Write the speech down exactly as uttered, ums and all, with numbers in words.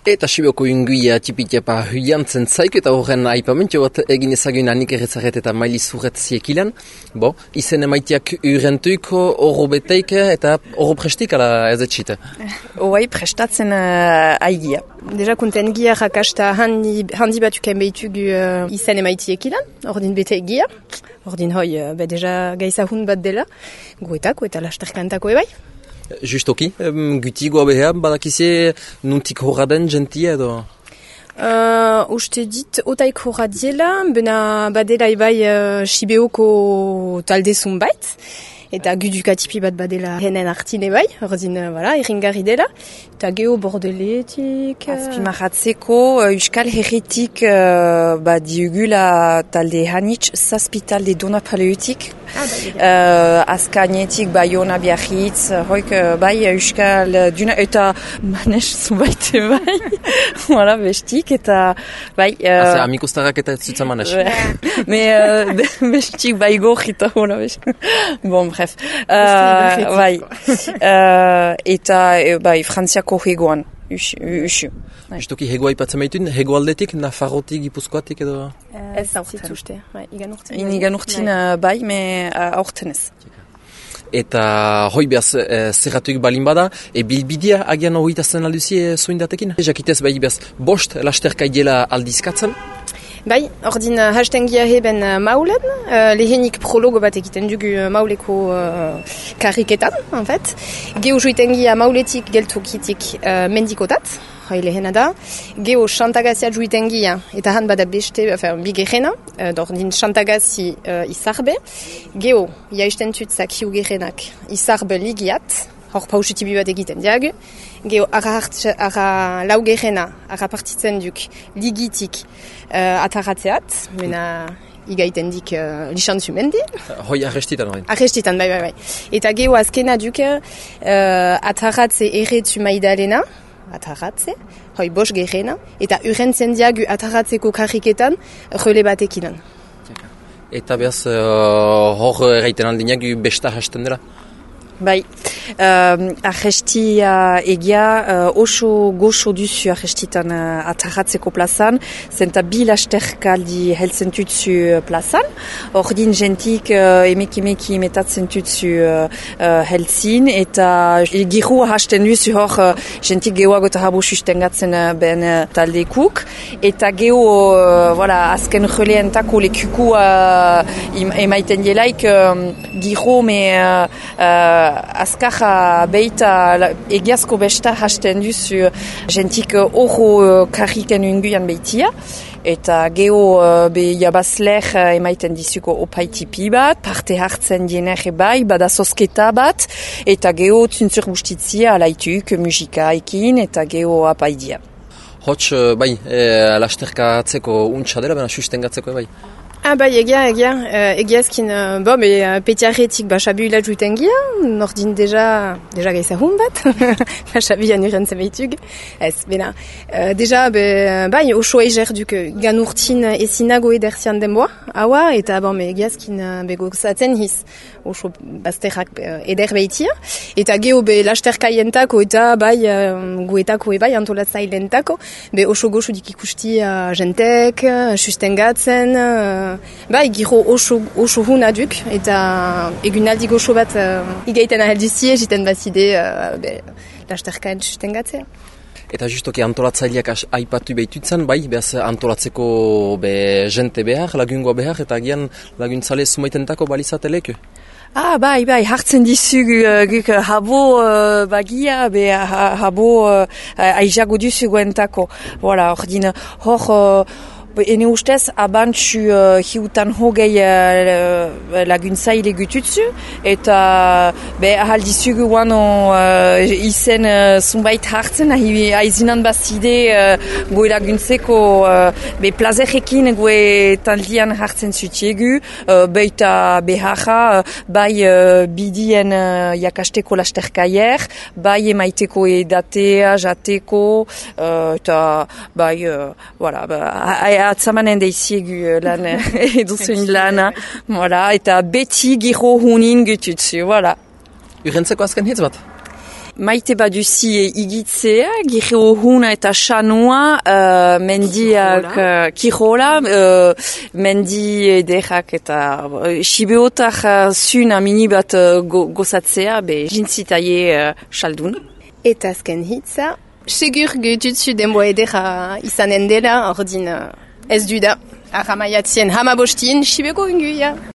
Eta Sibioko inguia tipitiapa huiantzen zaik eta horren aipamentio bat egin ezagun anik erretzaret eta maili zurret ziekilan. Bo, izen emaitiak urentuik, oro beteik eta oro prestik ala ez etxite? Oai, prestatzen uh, aigia. Deja kunten gia rakasta handi, handi batuken behitugu uh, izen emaitiekilan, ordin bete egia. Ordin hoi, uh, be deja gaizahun bat dela, guetako eta lasterkantako ebai. Justoki, gutigoa behar, badakizie nuntik horra den gentia edo? Uh, uste dit, otaik horra diela, bena badela ebai uh, Sibeoko talde zunbait, eta gudukatipi bat badela henen artine bai, ordin, uh, voilà, erringarri dela, eta geho bordeletik... Uh... Azpimarratzeko, uh, Euskal Herritik uh, badiugula talde hanitz, zazpi talde dona paleutik, ah, uh, azkainetik Bayona Biarritz, hoik uh, bai Euskal duna, eta manes zubait bai, voilà, bestik, eta bai... Uh, Aze, amikustarrak eta zutza manes. Me uh, bestik bai gorrita, hola, bestik. Bon, bref. Uh, bai, uh, eta uh, bai, frantziako hegoan, usu. Justoki hegoa ipatzen baitun, hegoaldetik, Nafarrotik, Gipuzkoatik edo? Ez aurten. Bai, igan urtin. Igan urtin bai, me aurten ez. Eta hoi behaz e, zerratuik balin bada, e bilbidea agian horitazen alduzie zoindatekin? Jakitez bai behaz bost lasterkai dela aldizkatzen? Bai, ordin uh, hastengia heben uh, maulen, uh, lehenik prologo bat egiten dugu uh, mauleko uh, kariketan, en fait. Geo juitengia mauletik geltokitik uh, mendikotat, hoi lehena da. Geo xantagazia juitengia, eta han bada beste, enfin, bigerena, uh, ordin xantagazi uh, izarbe. Geo, jaisten tutzak hiugerenak izarbe ligiat, hor pausitibi bat egiten diagu. Geo, ara, ara laugerena, ara partitzen duk ligitik uh, ataratzeat, mena igaiten dik uh, lixantzu mendi. Hoi arrestitan horrein? Arrestitan, bai, bai, bai. Eta geo azkena duk uh, ataratze erretu maidalena, ataratze, hoi bos gerena, eta urrentzen diagu ataratzeko karriketan rele batekinan. Eta behaz, uh, hor erraiten aldinak besta hasten dela? Bai, uh, arrestia egia uh, oso goxo duzu arrestitan uh, ataratzeko plazan, zenta bi lasterkaldi heltzen tutzu plazan, ordin jentik uh, emeki-emeki metatzen tutzu uh, uh, heltzin, eta giru hasten duzu hor uh, jentik gehoago eta habo sustengatzen uh, ben uh, taldekuk, eta geho uh, voilà, azken releentako lekuku uh, emaiten dielaik um, giru me uh, uh, azkarra beita egiazko besta hasten duzu jentik horro karriken unguian beitia. Eta geho be jabazler emaiten dizuko opaitipi bat, parte hartzen diener bai, bada zosketa bat, eta geho zuntzur bustitzia alaituk musikaekin eta geho apaidia. Hots, bai, e, lasterkatzeko untsa dela, bena sustengatzeko bai? Ah, bai, egia, egia, uh, egiazkin, uh, bo, be, uh, petiarretik basabu ila juitengia, nordin deja, deja gaizahun bat, basabu jan urrentzen behitug, ez, bena, uh, deja, be, bai, oso eiger duk, gan urtin ezinago ederzian denboa, haua, eta, bon, be, egiazkin, uh, be, gozatzen hiz, oso bazterrak uh, eder behitia, eta geho, be, lasterkaientako, eta, bai, uh, goetako, e, bai, antolatzaileentako, be, oso goxo dik ikusti uh, jentek, uh, sustengatzen, uh, bai, giro oso, oso hun aduk, eta egunaldi goxo bat uh, igaiten ahelduzie, jiten bazide uh, be, lasterkaen sustengatzea. Eta justoki antolatzaileak aipatu behitutzen, bai, behaz antolatzeko be, jente behar, lagungoa behar, eta agian laguntzale sumaitentako balizatelek? Ah, bai, bai, hartzen dizugu uh, guk uh, habo uh, bagia, be ha, habo uh, aizago duzugu entako. Voilà, ordin, hor... Uh, Ene ustez, abantzu uh, hiutan hogei uh, laguntzaile gututzu, eta be ahal dizugu guano uh, izen uh, zunbait hartzen, ahi aizinan bazide uh, goe laguntzeko uh, be plazerekin goe taldian hartzen zutiegu, uh, beita beharra, uh, bai uh, bidien uh, jakasteko lasterkaier, bai emaiteko edatea, jateko, uh, eta bai, uh, voilà, ba, atzamanen deiziegu lan eduzun lana, voilà, eta beti giro hunin gututzu, voilà. Urrentzeko azken hitz bat? Maite baduzi igitzea, giro huna eta xanua, uh, mendiak uh, kirola, uh, mendi ederrak eta uh, sibeotak uh, zuna mini bat uh, go, gozatzea, be jintzitaie uh, saldun. Eta azken hitza, segur gehitutzu denboa ederra izanen dela, ordin uh, ez du da, ahamaiatzien hamabostien, sibeko inguia.